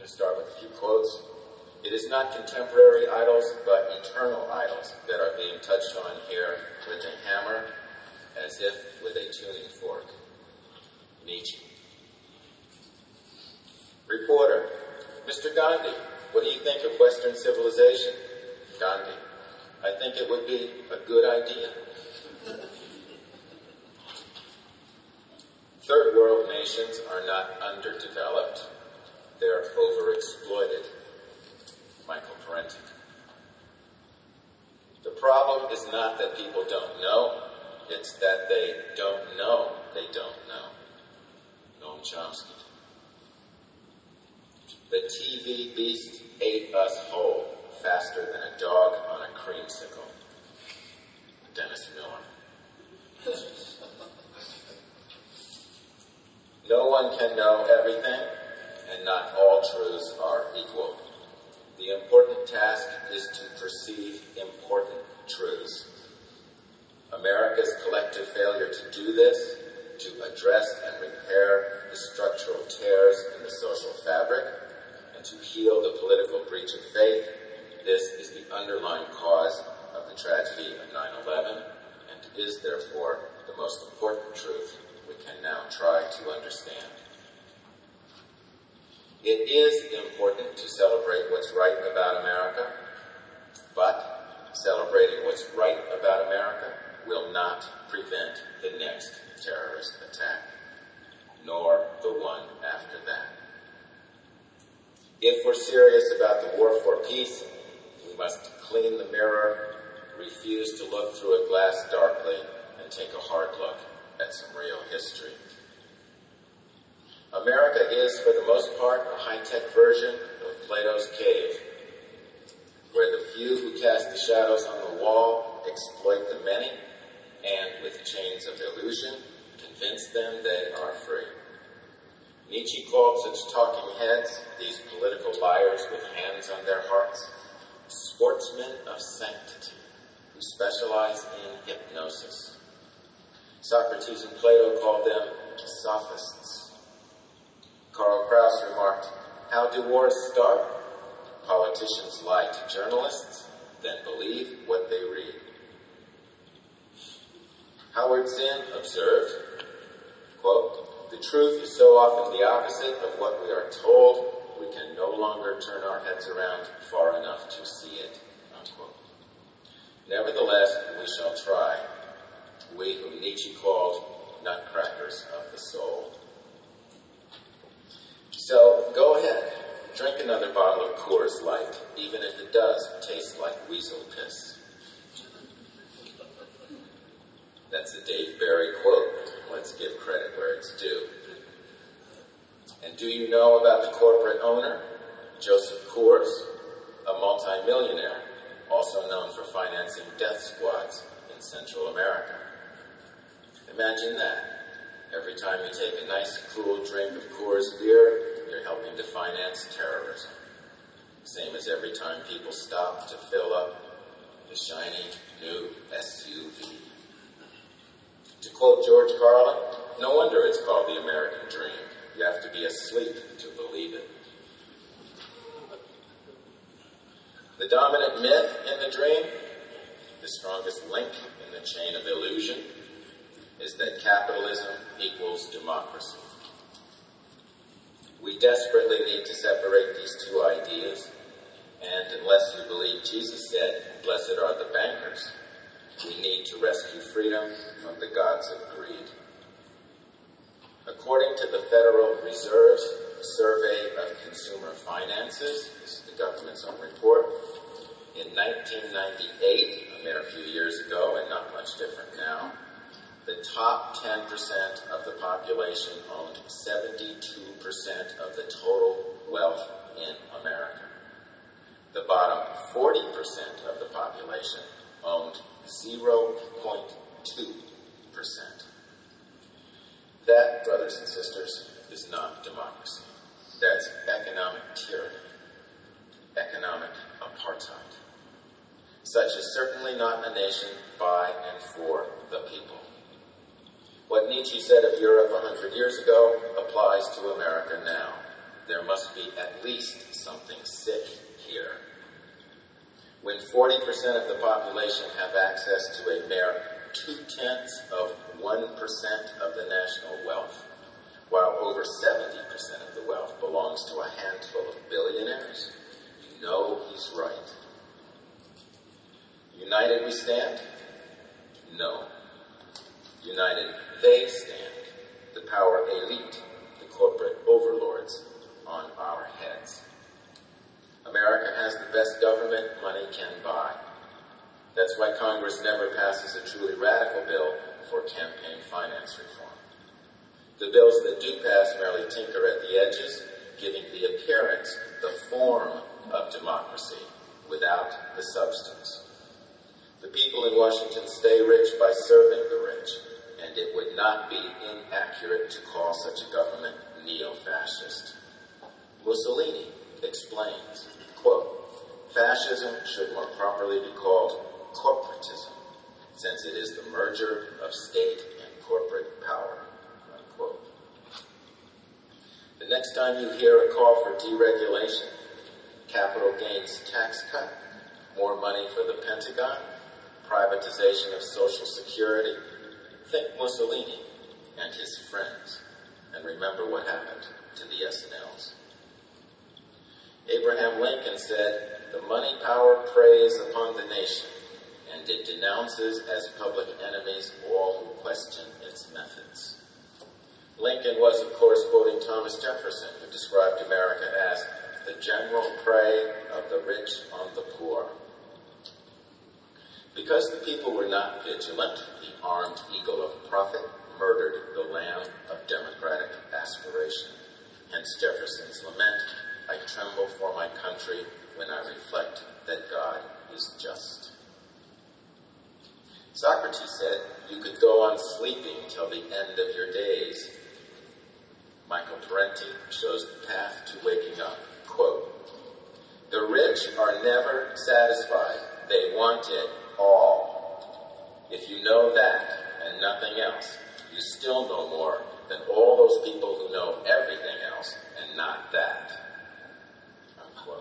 to start with a few quotes. It is not contemporary idols, but eternal idols that are being touched on here with a hammer, as if with a tuning fork. Nietzsche. Reporter, Mr. Gandhi, what do you think of Western civilization? Gandhi, I think it would be a good idea. Third world nations are not underdeveloped. They're overexploited. Michael Parenti. The problem is not that people don't know, it's that they don't know they don't know. Noam Chomsky. The TV beast ate us whole faster than a dog on a creamsicle. Dennis Miller. No one can know everything, and not all truths are equal. The important task is to perceive important truths. America's collective failure to do this, to address and repair the structural tears in the social fabric, and to heal the political breach of faith, this is the underlying cause of the tragedy of 9/11, and is therefore the most important truth we can now try to understand. It is important to celebrate what's right about America, but celebrating what's right about America will not prevent the next terrorist attack, nor the one after that. If we're serious about the war for peace, we must clean the mirror, refuse to look through a glass darkly, and take a hard look at some real history. America is, for the most part, a high-tech version of Plato's cave, where the few who cast the shadows on the wall exploit the many, and with chains of illusion, convince them they are free. Nietzsche called such talking heads, these political liars with hands on their hearts, sportsmen of sanctity, who specialize in hypnosis. Socrates and Plato called them sophists. Karl Kraus remarked, how do wars start? Politicians lie to journalists, then believe what they read. Howard Zinn observed, quote, the truth is so often the opposite of what we are told, we can no longer turn our heads around far enough to see it, unquote. Nevertheless, we shall try, we whom Nietzsche called nutcrackers of the soul. So, go ahead, drink another bottle of Coors Light, even if it does taste like weasel piss. That's a Dave Barry quote. Let's give credit where it's due. And do you know about the corporate owner, Joseph Coors, a multimillionaire, also known for financing death squads in Central America? Imagine that. Every time you take a nice, cool drink of Coors beer, you're helping to finance terrorism. Same as every time people stop to fill up the shiny new SUV. To quote George Carlin, no wonder it's called the American dream. You have to be asleep to believe it. The dominant myth in the dream, the strongest link in the chain of illusion, is that capitalism equals democracy. We desperately need to separate these two ideas, and unless you believe Jesus said, blessed are the bankers, we need to rescue freedom from the gods of greed. According to the Federal Reserve's Survey of Consumer Finances, this is the government's own report, in 1998, a mere few years ago and not much different now, the top 10% of the population owned 72% of the total wealth in America. The bottom 40% of the population owned 0.2%. That, brothers and sisters, is not democracy. That's economic tyranny, economic apartheid. Such is certainly not a nation by and for the people. What Nietzsche said of Europe 100 years ago applies to America now. there must be at least something sick here. When 40% of the population have access to a mere 0.2% of the national wealth, while over 70% of the wealth belongs to a handful of billionaires, you know he's right. United we stand? No. United they stand, the power elite, the corporate overlords on our heads. America has the best government money can buy. That's why Congress never passes a truly radical bill for campaign finance reform. The bills that do pass merely tinker at the edges, giving the appearance, the form of democracy without the substance. The people in Washington stay rich by serving the rich, and it would not be inaccurate to call such a government neo-fascist. Mussolini explains, quote, "Fascism should more properly be called corporatism, since it is the merger of state and corporate power," unquote. The next time you hear a call for deregulation, capital gains tax cut, more money for the Pentagon, privatization of Social Security, think Mussolini and his friends, and remember what happened to the S&Ls. Abraham Lincoln said, "The money power preys upon the nation, and it denounces as public enemies all who question its methods." Lincoln was, of course, quoting Thomas Jefferson, who described America as the general prey of the rich on the poor. Because the people were not vigilant, the armed eagle of profit murdered the lamb of democratic aspiration. Hence Jefferson's lament, "I tremble for my country when I reflect that God is just." Socrates said, "You could go on sleeping till the end of your days." Michael Parenti shows the path to waking up. Quote, "The rich are never satisfied. They want it all. If you know that and nothing else, you still know more than all those people who know everything else and not that." Unquote.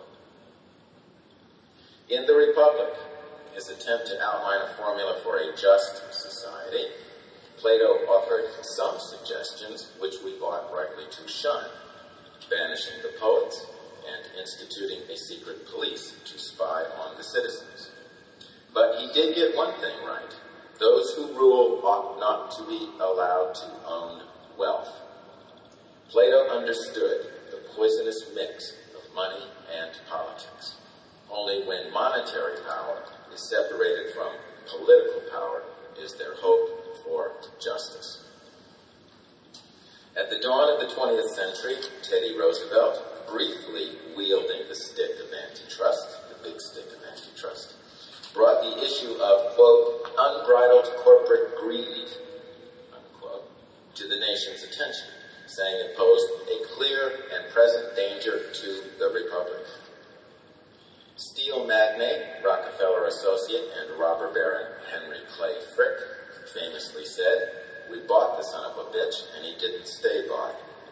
In The Republic, his attempt to outline a formula for a just society, Plato offered some suggestions which we ought rightly to shun, banishing the poets and instituting a secret police to spy on the citizens. But he did get one thing right. Those who rule ought not to be allowed to own wealth. Plato understood the poisonous mix of money and politics. Only when monetary power is separated from political power is there hope for justice. At the dawn of the 20th century, Teddy Roosevelt, briefly wielding the stick of antitrust, the big stick of antitrust, brought the issue of, quote, unbridled corporate greed, unquote, to the nation's attention, saying it posed a clear and present danger to the Republic. Steel magnate, Rockefeller associate, and robber baron Henry Clay Frick famously said, "We bought the son of a bitch, and he didn't stay bought."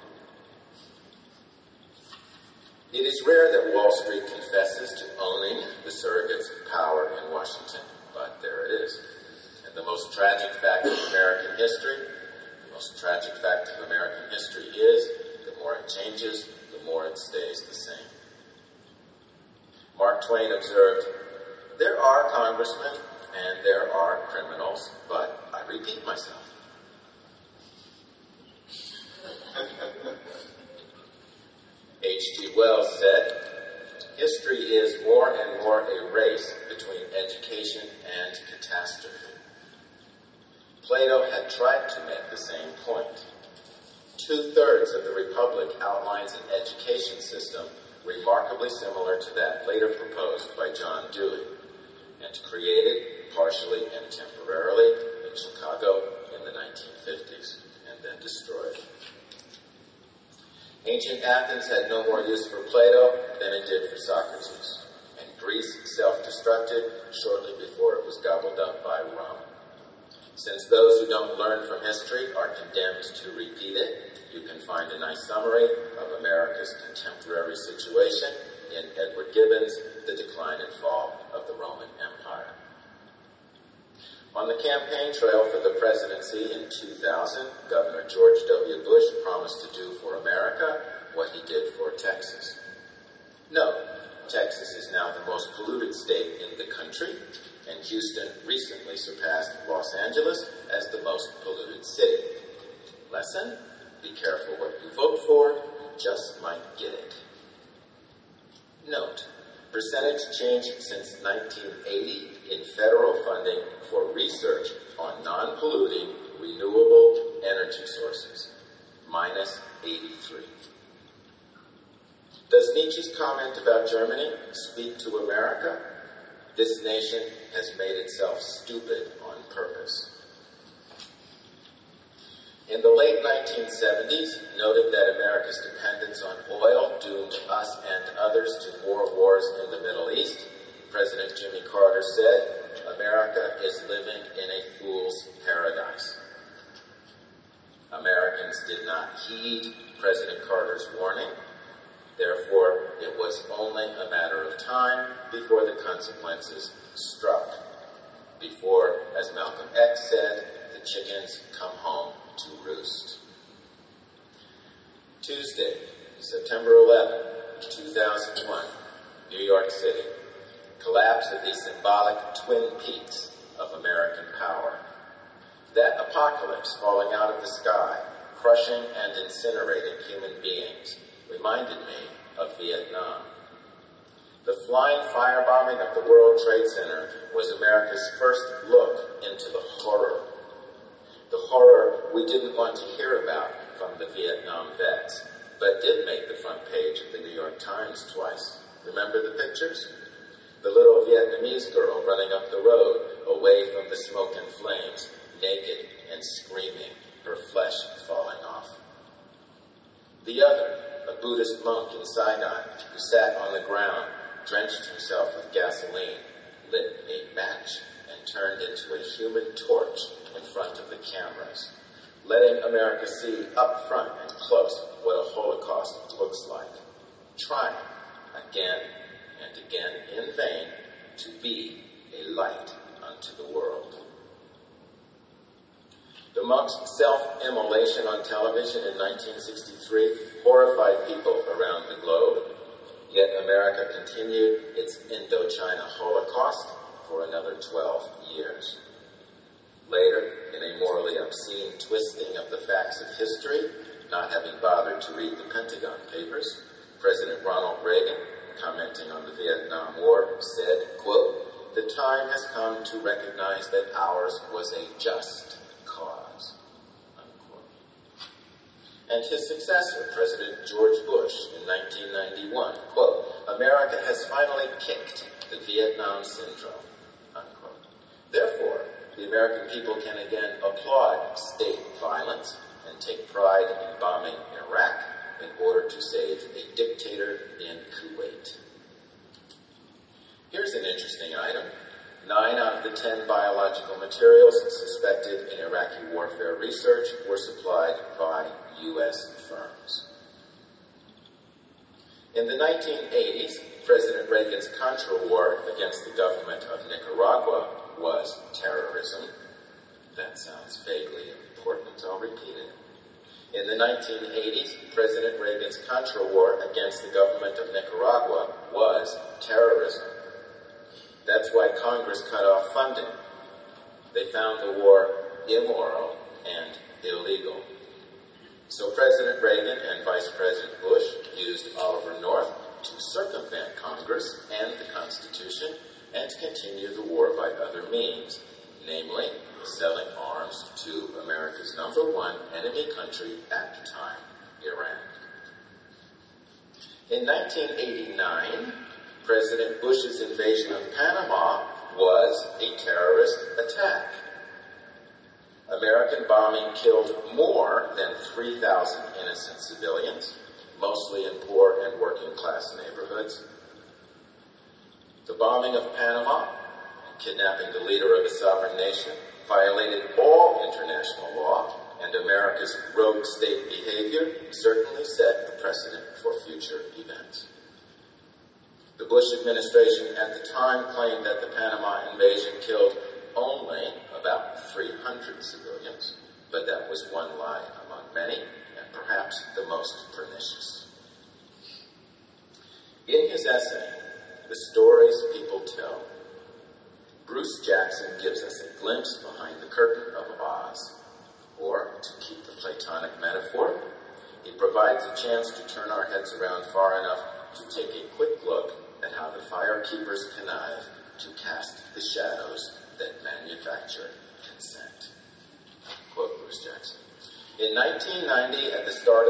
It is rare that Wall Street confesses to owning the surrogates of power in Washington, but there it is. And the most tragic fact of American history, is the more it changes, the more it stays the same. Mark Twain observed, "There are congressmen and there are criminals, but I repeat myself." H.G. Wells said, "History is more and more a race between education and catastrophe." Plato had tried to make the same point. 2/3 of the Republic outlines an education system remarkably similar to that later proposed by John Dewey and created, partially and temporarily, in Chicago in the 1950s, and then destroyed. Ancient Athens had no more use for Plato than it did for Socrates, and Greece self-destructed shortly before it was gobbled up by Rome. Since those who don't learn from history are condemned to repeat it, you can find a nice summary of America's contemporary situation in Edward Gibbon's The Decline and Fall of the Roman Empire. On the campaign trail for the presidency in 2000, Governor George W. Bush promised to do for America what he did for Texas. No, Texas is now the most polluted state in the country, and Houston recently surpassed Los Angeles as the most polluted city. Lesson? Be careful what you vote for, you just might get it. Note, percentage change since 1980 in federal funding for research on non-polluting renewable energy sources, minus 83. Does Nietzsche's comment about Germany speak to America? This nation has made itself stupid on purpose. In the late 1970s, noting that America's dependence on oil doomed us and others to more wars in the Middle East, President Jimmy Carter said, "America is living in a fool's paradise." Americans did not heed President Carter's warning. Therefore, it was only a matter of time before the consequences struck. Before, as Malcolm X said, the chickens come home to roost. Tuesday, September 11, 2001, New York City. Collapse of the symbolic twin peaks of American power. That apocalypse falling out of the sky, crushing and incinerating human beings, reminded me of Vietnam. The flying firebombing of the World Trade Center was America's first look into the horror we didn't want to hear about from the Vietnam vets, but did make the front page of the New York Times twice. Remember the pictures? The little Vietnamese girl running up the road, away from the smoke and flames, naked and screaming, her flesh falling off. The other, a Buddhist monk in Saigon, who sat on the ground, drenched himself with gasoline, lit a match, and turned into a human torch in front of the cameras, letting America see up front and close what a Holocaust looks like, trying again and again in vain to be a light unto the world. The monk's self-immolation on television in 1963 horrified people around the globe, yet America continued its Indochina Holocaust for another 12 years. Later, in a morally obscene twisting of the facts of history, not having bothered to read the Pentagon Papers, President Ronald Reagan, commenting on the Vietnam War, said, quote, "The time has come to recognize that ours was a just cause," unquote. And his successor, President George Bush, in 1991, quote, "America has finally kicked the Vietnam syndrome," unquote. Therefore, the American people can again applaud state violence and take pride in bombing Iraq in order to save a dictator in Kuwait. Here's an interesting item. 9 out of the 10 biological materials suspected in Iraqi warfare research were supplied by U.S. firms. In the 1980s, President Reagan's Contra war against the government of Nicaragua was terrorism. That sounds vaguely important. I'll repeat it. In the 1980s, President Reagan's Contra war against the government of Nicaragua was terrorism. That's why Congress cut off funding. They found the war immoral and illegal. So President Reagan and Vice President Bush used Oliver North to circumvent Congress and the Constitution and to continue the war by other means, namely selling arms to America's #1 enemy country at the time, Iran. In 1989, President Bush's invasion of Panama was a terrorist attack. American bombing killed more than 3,000 innocent civilians, mostly in poor and working-class neighborhoods. The bombing of Panama, kidnapping the leader of a sovereign nation, violated all international law, and America's rogue state behavior certainly set a precedent for future events. The Bush administration at the time claimed that the Panama invasion killed only about 300 civilians, but that was one lie among many, and perhaps the most pernicious. In his essay, The Stories People Tell, Bruce Jackson gives us a glimpse behind the curtain of Oz, or, to keep the Platonic metaphor, he provides a chance to turn our heads around far enough to take a quick look at how the firekeepers connive to cast the shadows that manufacture consent. Quote Bruce Jackson. In late 1990, at the start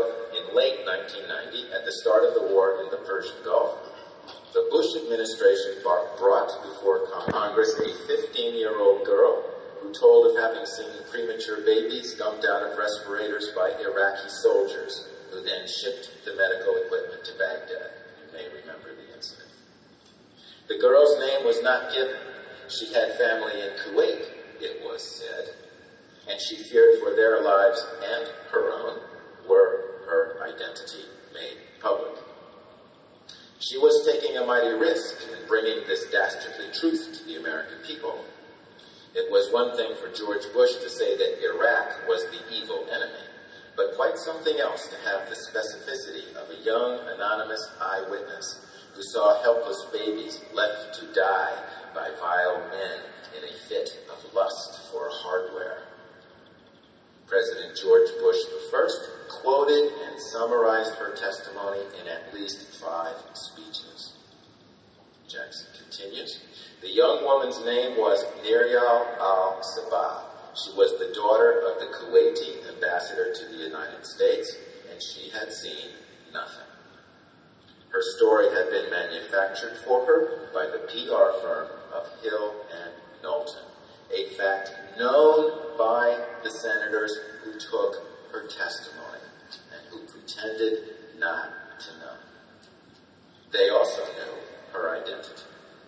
of the war in the Persian Gulf, the Bush administration brought before Congress a 15-year-old girl who told of having seen premature babies dumped out of respirators by Iraqi soldiers, who then shipped the medical equipment to Baghdad. You may remember the incident. The girl's name was not given. She had family in Kuwait, it was said, and she feared for their lives and her own were her identity made public. She was taking a mighty risk in bringing this dastardly truth to the American people. It was one thing for George Bush to say that Iraq was the evil enemy, but quite something else to have the specificity of a young, anonymous eyewitness who saw helpless babies left to die by vile men in a fit of lust for hardware. President George Bush I quoted and summarized her testimony in at least 5 speeches. Jackson continues. The young woman's name was Niryal al-Sabah. She was the daughter of the Kuwaiti ambassador to the United States, and she had seen nothing. Her story had been manufactured for her by the PR firm of Hill and Knowlton, a fact known by the senators who took her testimony and who pretended not to know. They also knew her identity.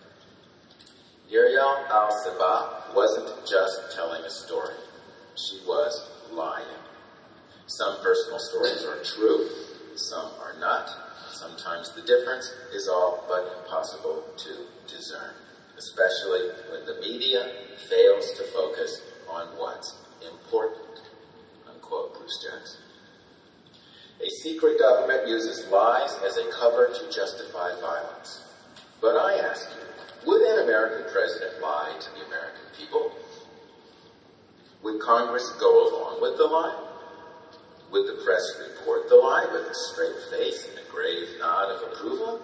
Niryal al-Sabah wasn't just telling a story. She was lying. Some personal stories are true, some are not. Sometimes the difference is all but impossible to discern, especially when the media fails to focus on what's important. Unquote Bruce Jackson. A secret government uses lies as a cover to justify violence. But I ask you, would an American president lie to the American people? Would Congress go along with the lie? Would the press report the lie with a straight face and a grave nod of approval?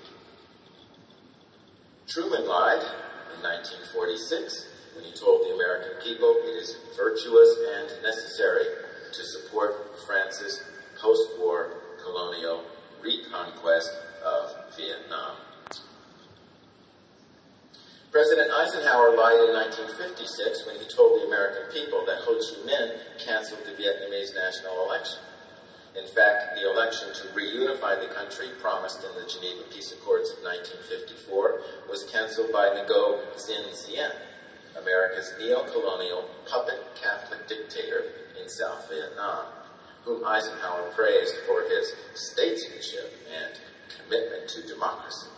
Truman lied in 1946 when he told the American people it is virtuous and necessary to support France's post-war colonial reconquest of Vietnam. President Eisenhower lied in 1956 when he told the American people that Ho Chi Minh canceled the Vietnamese national election. In fact, the election to reunify the country promised in the Geneva Peace Accords of 1954 was canceled by Ngo Dinh Diem, America's neo-colonial puppet Catholic dictator in South Vietnam, whom Eisenhower praised for his statesmanship and commitment to democracy.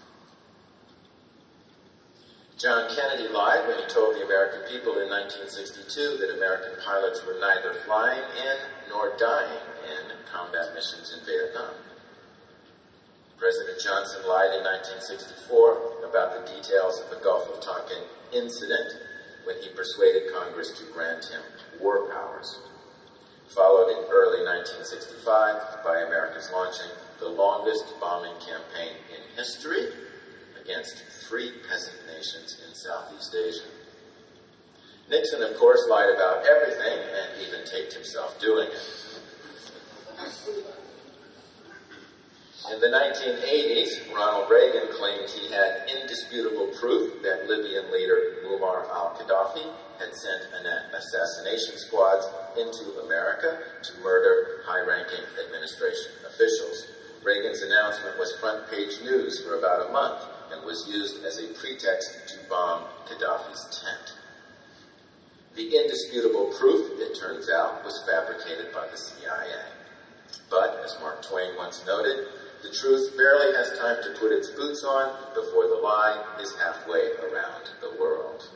John Kennedy lied when he told the American people in 1962 that American pilots were neither flying in nor dying in combat missions in Vietnam. President Johnson lied in 1964 about the details of the Gulf of Tonkin incident when he persuaded Congress to grant him war powers, followed in early 1965 by America's launching the longest bombing campaign in history against 3 peasant nations in Southeast Asia. Nixon, of course, lied about everything and even taped himself doing it. In the 1980s, Ronald Reagan claimed he had indisputable proof that Libyan leader Muammar al-Gaddafi had sent assassination squads into America to murder high-ranking administration officials. Reagan's announcement was front-page news for about a month and was used as a pretext to bomb Gaddafi's tent. The indisputable proof, it turns out, was fabricated by the CIA. But, as Mark Twain once noted, the truth barely has time to put its boots on before the lie is halfway around the world.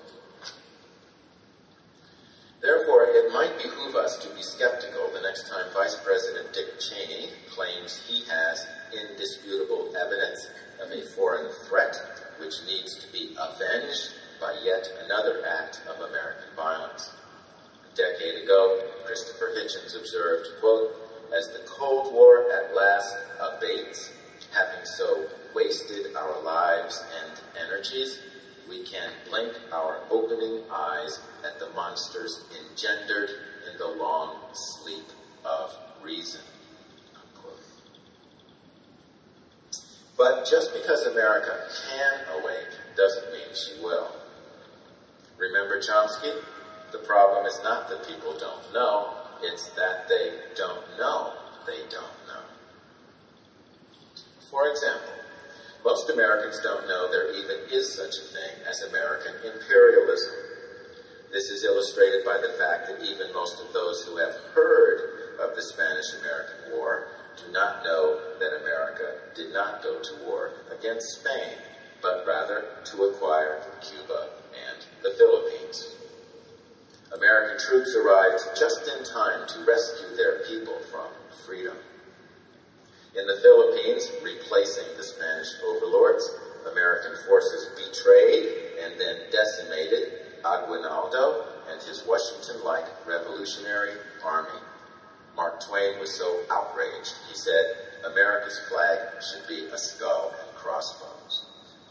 Therefore, it might behoove us to be skeptical the next time Vice President Dick Cheney claims he has indisputable evidence of a foreign threat which needs to be avenged by yet another act of American violence. A decade ago, Christopher Hitchens observed, quote, "As the Cold War at last abates, having so wasted our lives and energies, we can blink our opening eyes at the monsters engendered in the long sleep of reason." Unquote. But just because America can awake doesn't mean she will. Remember Chomsky? The problem is not that people don't know, it's that they don't know they don't know. For example, most Americans don't know there even is such a thing as American imperialism. This is illustrated by the fact that even most of those who have heard of the Spanish-American War do not know that America did not go to war against Spain, but rather to acquire Cuba and the Philippines. American troops arrived just in time to rescue their people from freedom. In the Philippines, replacing the Spanish overlords, American forces betrayed and then decimated Aguinaldo and his Washington-like revolutionary army. Mark Twain was so outraged, he said, "America's flag should be a skull and crossbones."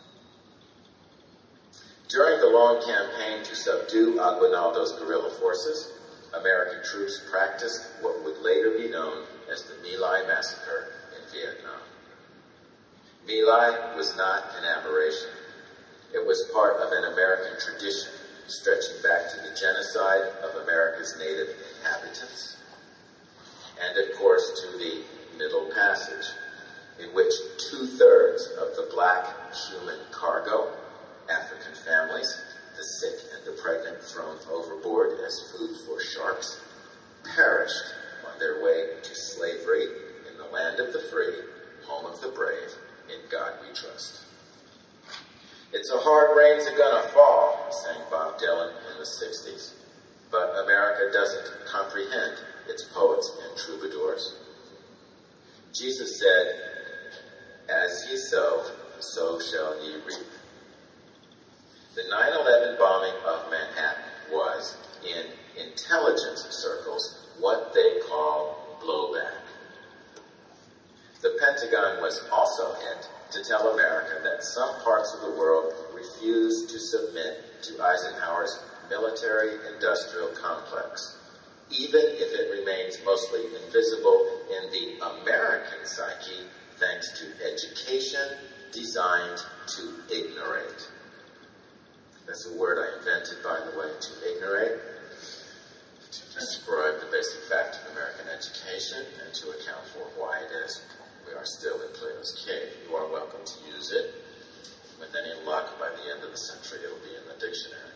During the long campaign to subdue Aguinaldo's guerrilla forces, American troops practiced what would later be known as the My Lai Massacre in Vietnam. My Lai was not an aberration. It was part of an American tradition stretching back to the genocide of America's native inhabitants, and of course to the Middle Passage, in which 2/3 of the black human cargo, African families, the sick and the pregnant thrown overboard as food for sharks, perished on their way to slavery in the land of the free, home of the brave, in God we trust. "It's a hard rain's a-gonna fall," sang Bob Dylan in the 60s, but America doesn't comprehend its poets and troubadours. Jesus said, "As ye sow, so shall ye reap." The 9/11 bombing of Manhattan was, in intelligence circles, what they call blowback. The Pentagon was also hit to tell America that some parts of the world refused to submit to Eisenhower's military-industrial complex, even if it remains mostly invisible in the American psyche thanks to education designed to ignorate. That's a word I invented, by the way, to ignorate, to describe the basic fact of American education and to account for why it is we are still in Plato's cave. You are welcome to use it. With any luck, by the end of the century, it'll be in the dictionary.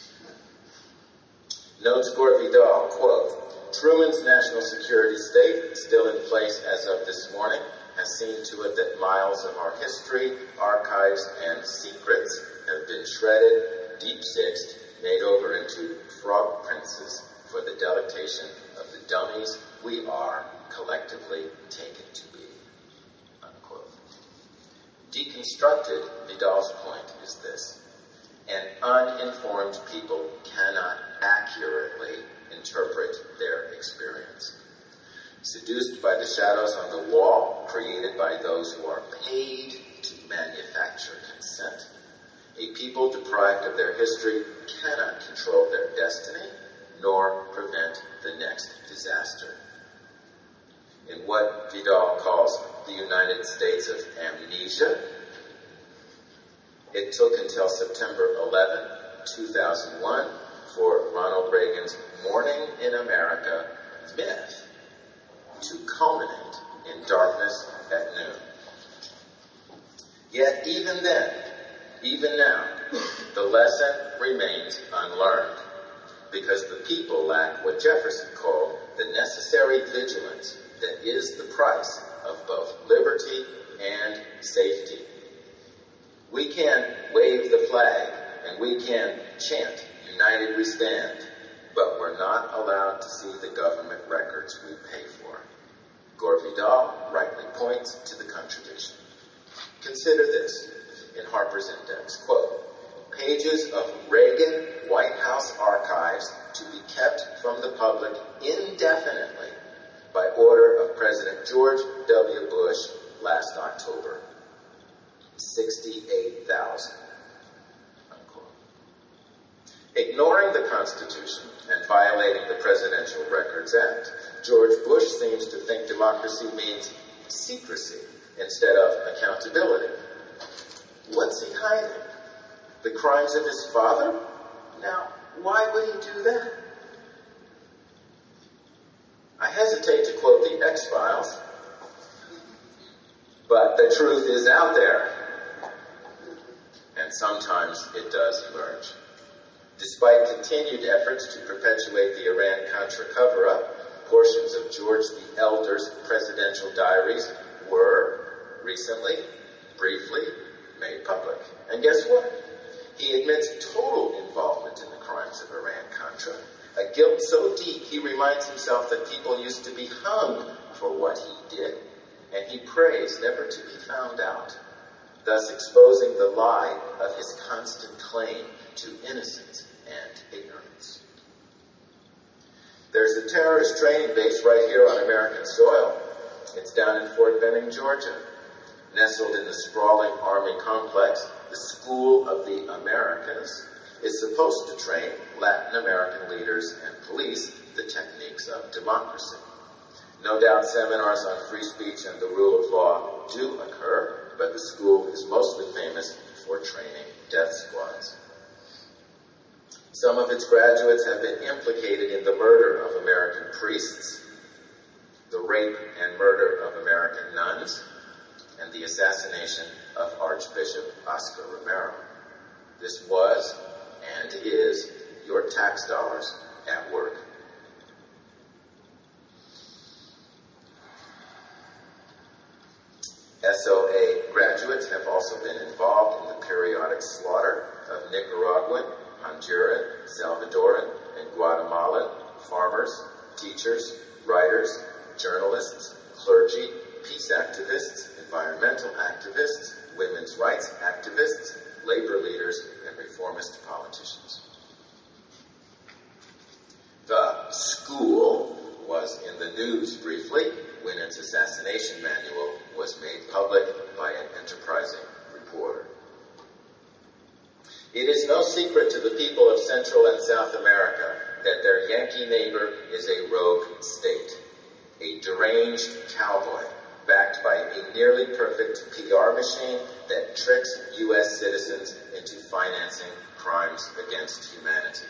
Notes Gore Vidal, quote, "Truman's national security state, still in place as of this morning, has seen to it that miles of our history, archives, and secrets have been shredded, deep-sixed, made over into frog princes for the delectation of the dummies we are collectively taken to be." Unquote. Deconstructed, Vidal's point is this: an uninformed people cannot accurately interpret their experience. Seduced by the shadows on the wall created by those who are paid to manufacture consent, a people deprived of their history cannot control their destiny nor prevent the next disaster. In what Vidal calls the United States of amnesia, it took until September 11, 2001 for Ronald Reagan's Morning in America myth to culminate in darkness at noon. Yet even then, even now, the lesson remains unlearned. because the people lack what Jefferson called the necessary vigilance that is the price of both liberty and safety. We can wave the flag and we can chant, "United we stand," but we're not allowed to see the government records we pay for. Gore Vidal rightly points to the contradiction. Consider this in Harper's Index, quote, "Pages of Reagan White House archives to be kept from the public indefinitely by order of President George W. Bush last October. 68,000. Unquote. Ignoring the Constitution and violating the Presidential Records Act, George Bush seems to think democracy means secrecy instead of accountability. What's he hiding? The crimes of his father? Now, why would he do that? I hesitate to quote the X-Files, but the truth is out there, and sometimes it does emerge. Despite continued efforts to perpetuate the Iran-Contra cover-up, portions of George the Elder's presidential diaries were recently, briefly, made public. And guess what? He admits total involvement in the crimes of Iran-Contra, a guilt so deep he reminds himself that people used to be hung for what he did, and he prays never to be found out, thus exposing the lie of his constant claim to innocence and ignorance. There's a terrorist training base right here on American soil. It's down in Fort Benning, Georgia. Nestled in the sprawling Army complex, the School of the Americas is supposed to train Latin American leaders and police the techniques of democracy. No doubt seminars on free speech and the rule of law do occur, but the school is mostly famous for training death squads. Some of its graduates have been implicated in the murder of American priests, the rape and murder of American nuns, and the assassination of Archbishop Oscar Romero. This was and is your tax dollars at work. SOA graduates have also been involved in the periodic slaughter of Nicaraguan, Honduran, Salvadoran, and Guatemalan farmers, teachers, writers, journalists, clergy, peace activists, environmental activists, women's rights activists, labor leaders, and reformist politicians. The school was in the news briefly when its assassination manual was made public by an enterprising reporter. It is no secret to the people of Central and South America that their Yankee neighbor is a rogue state, a deranged cowboy backed by a nearly perfect PR machine that tricks U.S. citizens into financing crimes against humanity.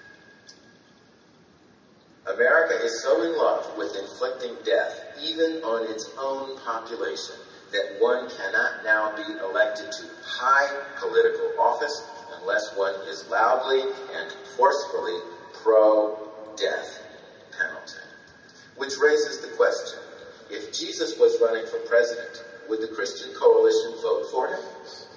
America is so in love with inflicting death, even on its own population, that one cannot now be elected to high political office unless one is loudly and forcefully pro-death penalty. Which raises the question, if Jesus was running for president, would the Christian Coalition vote for him?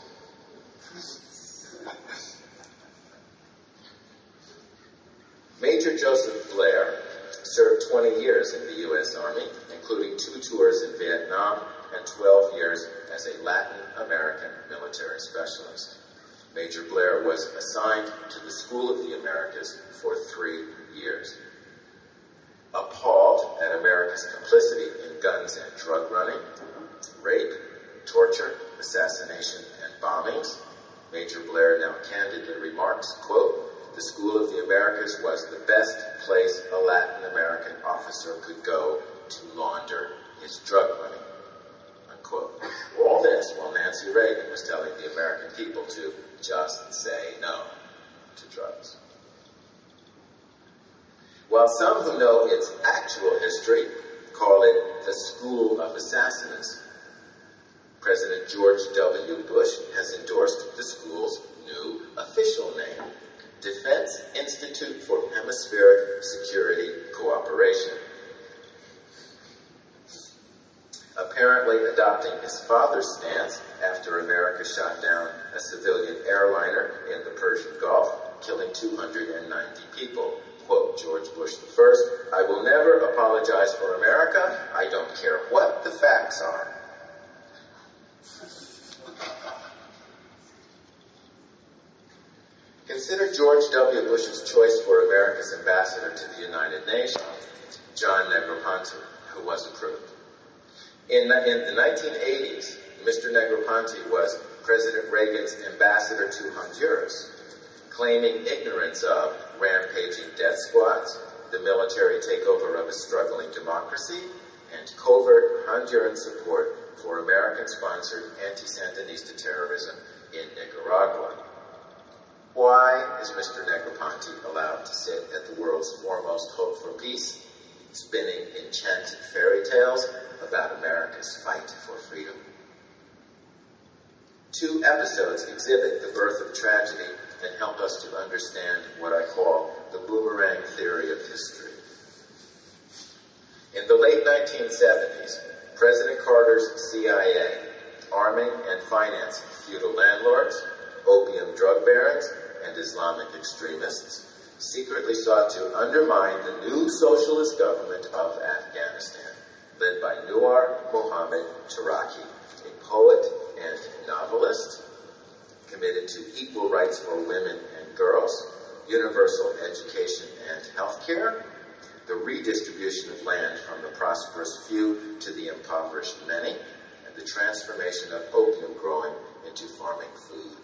Major Joseph Blair served 20 years in the U.S. Army, including 2 tours in Vietnam and 12 years as a Latin American military specialist. Major Blair was assigned to the School of the Americas for 3 years. Appalled at America's complicity in guns and drug running, rape, torture, assassination, and bombings, Major Blair now candidly remarks, quote, "The School of the Americas was the best place a Latin American officer could go to launder his drug money," unquote. All this while Nancy Reagan was telling the American people to just say no to drugs. While some who know its actual history call it the School of Assassins, President George W. Bush has endorsed the school's new official name, Defense Institute for Hemispheric father's stance after America shot down a civilian airliner in the Persian Gulf, killing 290 people. Quote, George Bush I, "I will never apologize for America. I don't care what the facts are." Consider George W. Bush's choice for America's ambassador to the United Nations, John Negroponte, who was approved. In the 1980s, Mr. Negroponte was President Reagan's ambassador to Honduras, claiming ignorance of rampaging death squads, the military takeover of a struggling democracy, and covert Honduran support for American-sponsored anti-Sandinista terrorism in Nicaragua. Why is Mr. Negroponte allowed to sit at the world's foremost hope for peace, spinning enchanted fairy tales about America's fight for freedom? Two episodes exhibit the birth of tragedy and help us to understand what I call the boomerang theory of history. In the late 1970s, President Carter's CIA, arming and financing feudal landlords, opium drug barons, and Islamic extremists, secretly sought to undermine the new socialist government of Afghanistan, led by Anwar Mohammed Taraki, a poet and novelist committed to equal rights for women and girls, universal education and health care, the redistribution of land from the prosperous few to the impoverished many, and the transformation of opium growing into farming food.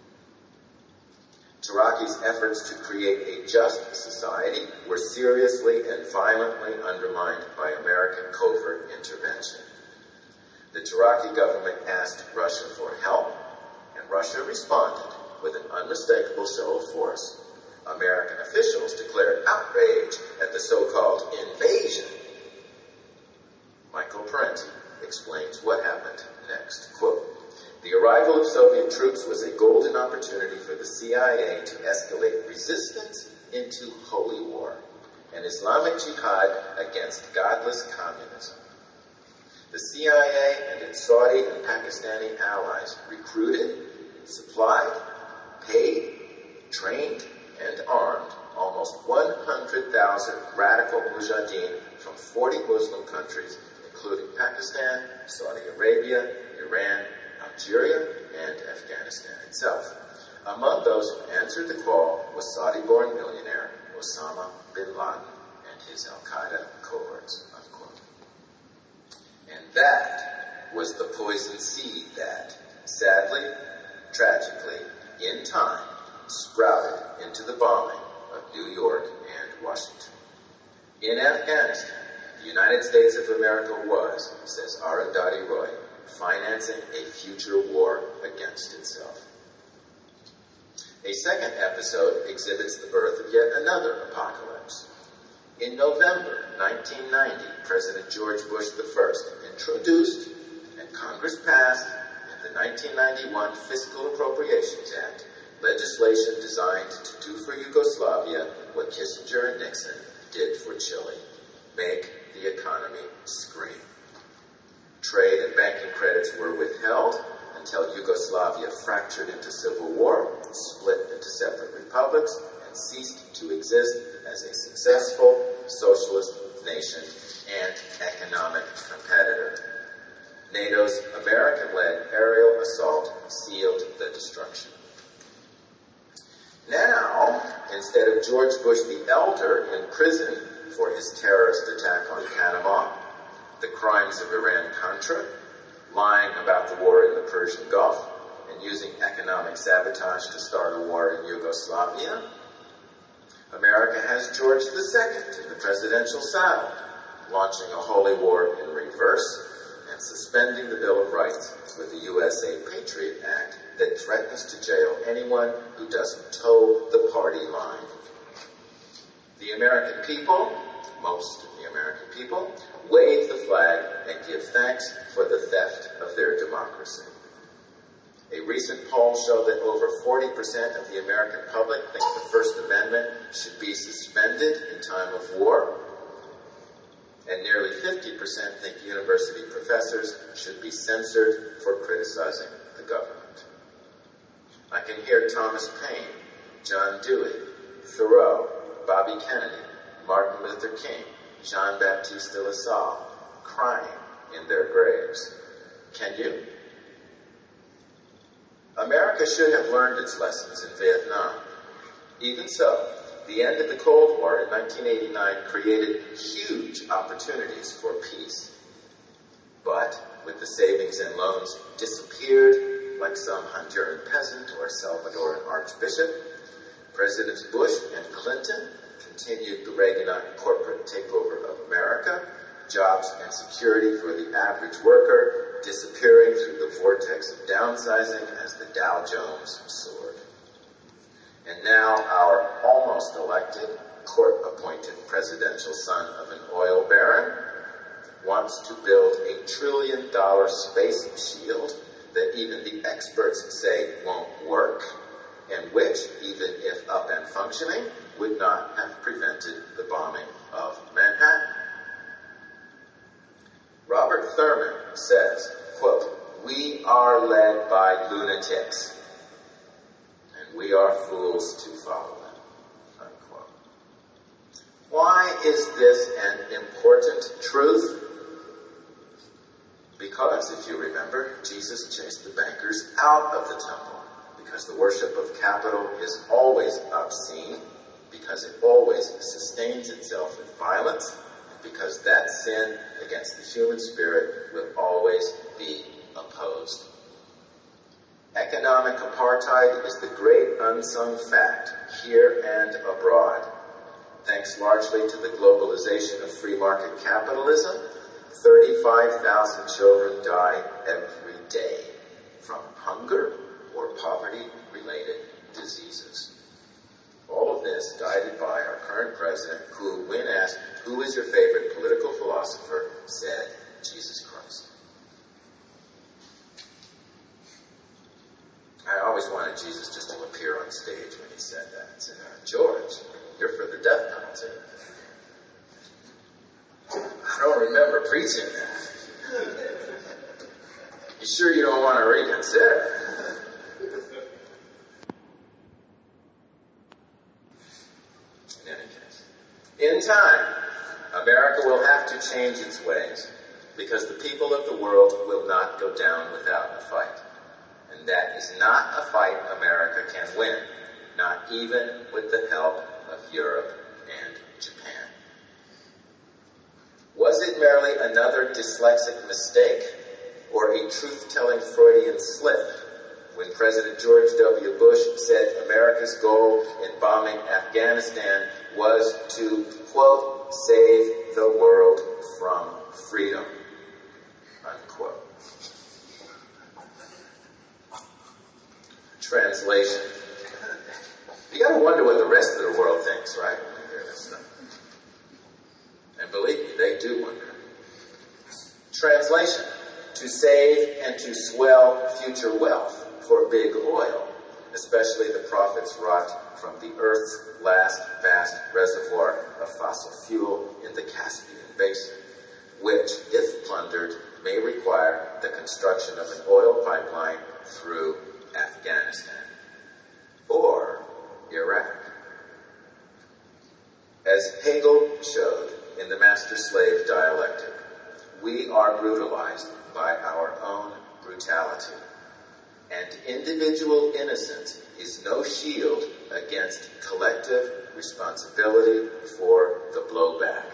Taraki's efforts to create a just society were seriously and violently undermined by American covert intervention. The Taraki government asked Russia for help, and Russia responded with an unmistakable show of force. American officials declared outrage at the so-called invasion. Michael Parenti explains what happened next. Quote, "The arrival of Soviet troops was a golden opportunity for the CIA to escalate resistance into holy war, an Islamic jihad against godless communism. The CIA and its Saudi and Pakistani allies recruited, supplied, paid, trained, and armed almost 100,000 radical mujahideen from 40 Muslim countries, including Pakistan, Saudi Arabia, Iran, Algeria, and Afghanistan itself. Among those who answered the call was Saudi-born millionaire Osama bin Laden and his Al-Qaeda cohorts," unquote. And that was the poison seed that, sadly, tragically, in time, sprouted into the bombing of New York and Washington. In Afghanistan, the United States of America was, says Arundhati Roy, financing a future war against itself. A second episode exhibits the birth of yet another apocalypse. In November 1990, President George Bush I introduced and Congress passed in the 1991 Fiscal Appropriations Act legislation designed to do for Yugoslavia what Kissinger and Nixon did for Chile: make the economy scream. Trade and banking credits were withheld until Yugoslavia fractured into civil war, split into separate republics, and ceased to exist as a successful socialist nation and economic competitor. NATO's American-led aerial assault sealed the destruction. Now, instead of George Bush the Elder in prison for his terrorist attack on Panama, the crimes of Iran-Contra, lying about the war in the Persian Gulf, and using economic sabotage to start a war in Yugoslavia, America has George II in the presidential saddle, launching a holy war in reverse and suspending the Bill of Rights with the USA Patriot Act that threatens to jail anyone who doesn't toe the party line. The American people, most of the American people, wave the flag and give thanks for the theft of their democracy. A recent poll showed that over 40% of the American public think the First Amendment should be suspended in time of war. and nearly 50% think university professors should be censored for criticizing the government. I can hear Thomas Paine, John Dewey, Thoreau, Bobby Kennedy, Martin Luther King, Jean-Baptiste de La Salle crying in their graves. Can you? America should have learned its lessons in Vietnam. Even so, the end of the Cold War in 1989 created huge opportunities for peace. But with the savings and loans disappeared like some Honduran peasant or Salvadoran archbishop, Presidents Bush and Clinton continued the Reaganite corporate takeover of America, jobs and security for the average worker disappearing through the vortex of downsizing as the Dow Jones soared. And now our almost elected, court-appointed presidential son of an oil baron wants to build $1 trillion space shield that even the experts say won't work, and which, even if up and functioning, would not have prevented the bombing of Manhattan. Robert Thurman says, quote, "We are led by lunatics, and we are fools to follow them," unquote. Why is this an important truth? Because, if you remember, Jesus chased the bankers out of the temple, because the worship of capital is always obscene, because it always sustains itself with violence, and because that sin against the human spirit will always be opposed. Economic apartheid is the great unsung fact here and abroad. Thanks largely to the globalization of free market capitalism, 35,000 children die every day from hunger or poverty-related diseases. All of this guided by our current president, who, when asked, "Who is your favorite political philosopher?" said, "Jesus Christ." I always wanted Jesus just to appear on stage when he said that and say, "George, you're for the death penalty." I don't remember preaching that. You sure you don't want to reconsider? In any case, in time, America will have to change its ways, because the people of the world will not go down without a fight. And that is not a fight America can win, not even with the help of Europe and Japan. Was it merely another dyslexic mistake, or a truth-telling Freudian slip, when President George W. Bush said America's goal in bombing Afghanistan was to, quote, "save the world from freedom," unquote? Translation. You gotta wonder what the rest of the world thinks, right? When you hear this stuff. And believe me, they do wonder. Translation. To save and to swell future wealth for big oil, especially the profits wrought from the Earth's last vast reservoir of fossil fuel in the Caspian Basin, which, if plundered, may require the construction of an oil pipeline through Afghanistan or Iraq. As Hegel showed in the master-slave dialectic, we are brutalized by our own brutality, and individual innocence is no shield against collective responsibility for the blowback.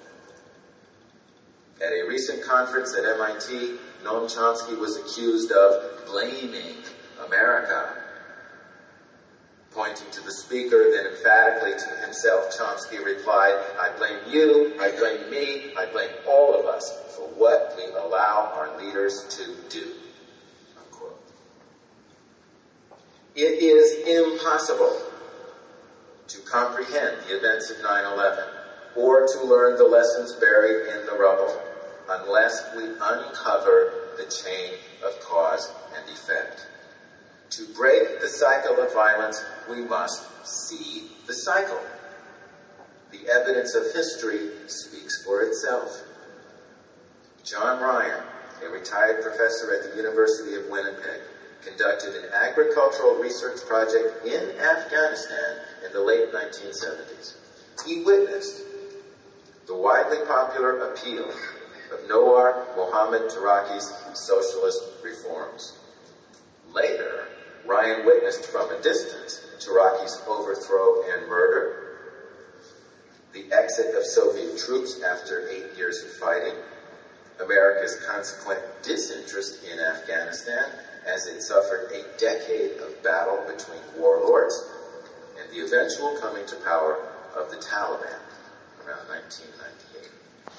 At a recent conference at MIT, Noam Chomsky was accused of blaming America. Pointing to the speaker, then emphatically to himself, Chomsky replied, "I blame you, I blame me, I blame all of us for what we allow our leaders to do," unquote. It is impossible to comprehend the events of 9/11 or to learn the lessons buried in the rubble unless we uncover the chain of cause and effect. To break the cycle of violence, we must see the cycle. The The evidence of history speaks for itself. John Ryan, a retired professor at the University of Winnipeg, conducted an agricultural research project in Afghanistan in the late 1970s. He witnessed the widely popular appeal of Nawar Mohammad Taraki's socialist reforms. Later, Ryan witnessed from a distance Taraki's overthrow and murder, the exit of Soviet troops after 8 years of fighting, America's consequent disinterest in Afghanistan as it suffered a decade of battle between warlords, and the eventual coming to power of the Taliban around 1998.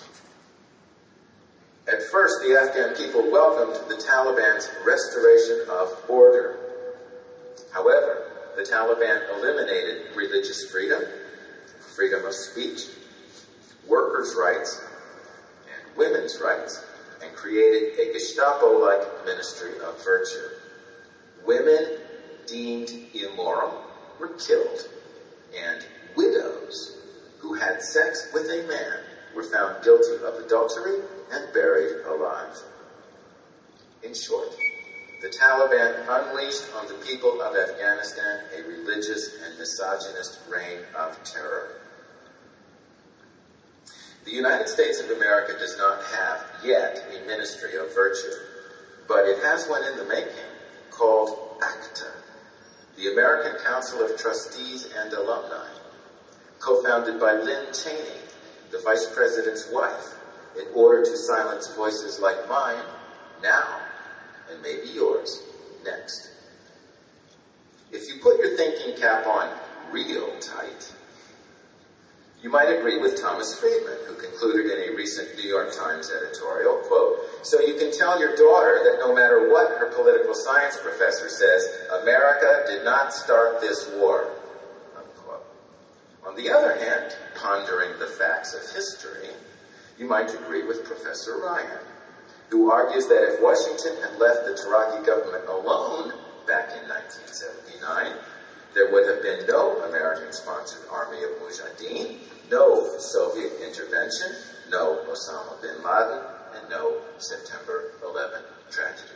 At first, the Afghan people welcomed the Taliban's restoration of order. However, the Taliban eliminated religious freedom, freedom of speech, workers' rights, and women's rights, and created a Gestapo-like ministry of virtue. Women deemed immoral were killed, and widows who had sex with a man were found guilty of adultery and buried alive. In short, the Taliban unleashed on the people of Afghanistan a religious and misogynist reign of terror. The United States of America does not have yet a ministry of virtue, but it has one in the making called ACTA, the American Council of Trustees and Alumni, co-founded by Lynn Cheney, the Vice President's wife, in order to silence voices like mine now, and maybe yours next. If you put your thinking cap on real tight, you might agree with Thomas Friedman, who concluded in a recent New York Times editorial, quote, "So you can tell your daughter that no matter what her political science professor says, America did not start this war," unquote. On the other hand, pondering the facts of history, you might agree with Professor Ryan, who argues that if Washington had left the Taraki government alone back in 1979, there would have been no American-sponsored army of Mujahideen, no Soviet intervention, no Osama bin Laden, and no September 11 tragedy.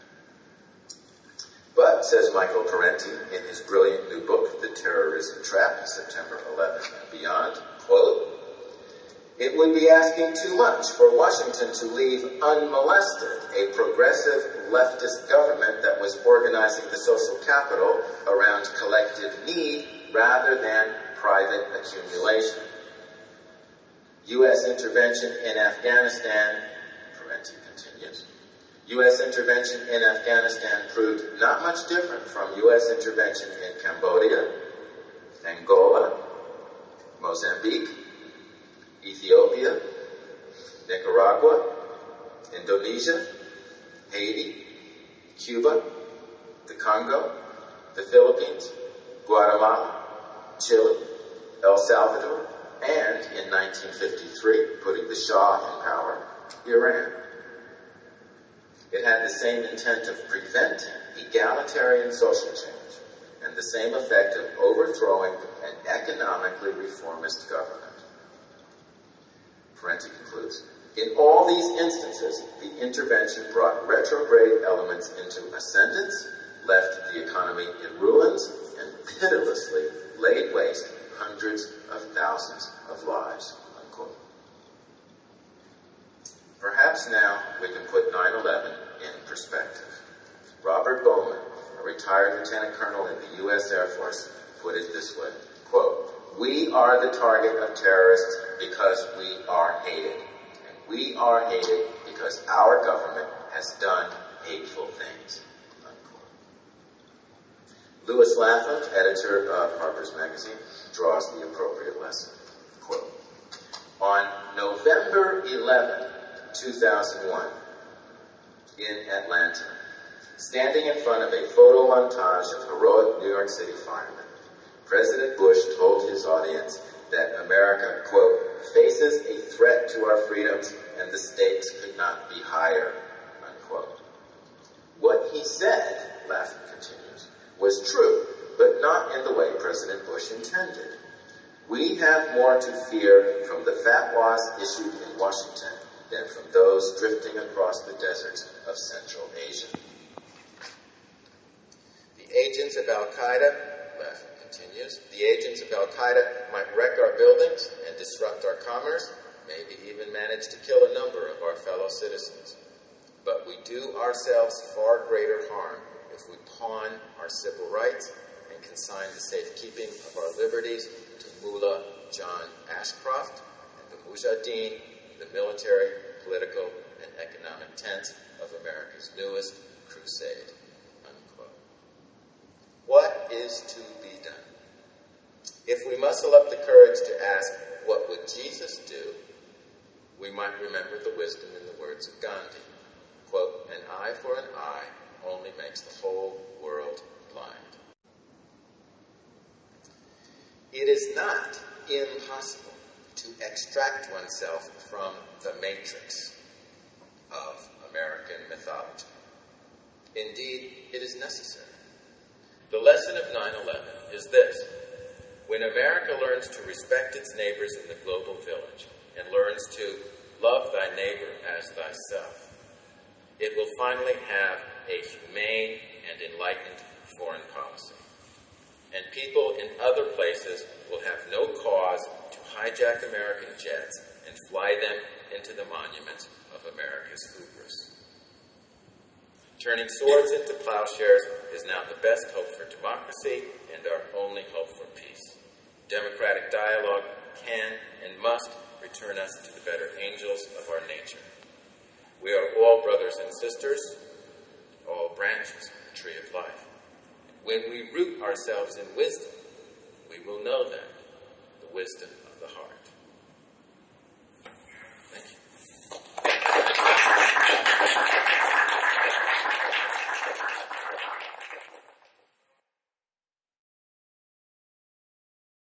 But, says Michael Parenti in his brilliant new book, The Terrorism Trap, September 11 and Beyond, quote, "It would be asking too much for Washington to leave unmolested a progressive leftist government that was organizing the social capital around collective need rather than private accumulation. U.S. intervention in Afghanistan," Parenti continues, "U.S. intervention in Afghanistan proved not much different from U.S. intervention in Cambodia, Angola, Mozambique, Ethiopia, Nicaragua, Indonesia, Haiti, Cuba, the Congo, the Philippines, Guatemala, Chile, El Salvador, and, in 1953, putting the Shah in power, Iran. It had the same intent of preventing egalitarian social change and the same effect of overthrowing an economically reformist government." Parenti concludes, "In all these instances, the intervention brought retrograde elements into ascendance, left the economy in ruins, and pitilessly laid waste hundreds of thousands of lives," unquote. Perhaps now we can put 9/11 in perspective. Robert Bowman, a retired lieutenant colonel in the U.S. Air Force, put it this way, quote, "We are the target of terrorists because we are hated. And we are hated because our government has done hateful things," unquote. Louis Lapham, editor of Harper's Magazine, draws the appropriate lesson. Quote, "On November 11, 2001, in Atlanta, standing in front of a photo montage of heroic New York City firemen, President Bush told his audience that America, quote, faces a threat to our freedoms and the stakes could not be higher, unquote. What he said," Lapham continues, "was true, but not in the way President Bush intended. We have more to fear from the fatwas issued in Washington than from those drifting across the deserts of Central Asia. The agents of Al-Qaeda, Laffin continues, the agents of Al-Qaeda might wreck our buildings and disrupt our commerce, maybe even manage to kill a number of our fellow citizens. But we do ourselves far greater harm if we pawn our civil rights and consign the safekeeping of our liberties to Mullah John Ashcroft and the Mujahideen, the military, political, and economic tents of America's newest crusade. Unquote. What is to be done? If we muscle up the courage to ask, what would Jesus do? We might remember the wisdom in the words of Gandhi. Quote, an eye for an eye only makes the whole world blind. It is not impossible to extract oneself from the matrix of American mythology. Indeed, it is necessary. The lesson of 9/11 is this. When America learns to respect its neighbors in the global village and learns to love thy neighbor as thyself, it will finally have a humane and enlightened foreign policy. And people in other places will have no cause to hijack American jets and fly them into the monuments of America's hubris. Turning swords into plowshares is now the best hope for democracy and our only hope for peace. Democratic dialogue can and must return us to the better angels of our nature. We are all brothers and sisters, all branches of the tree of life. When we root ourselves in wisdom, we will know that, the wisdom of the heart.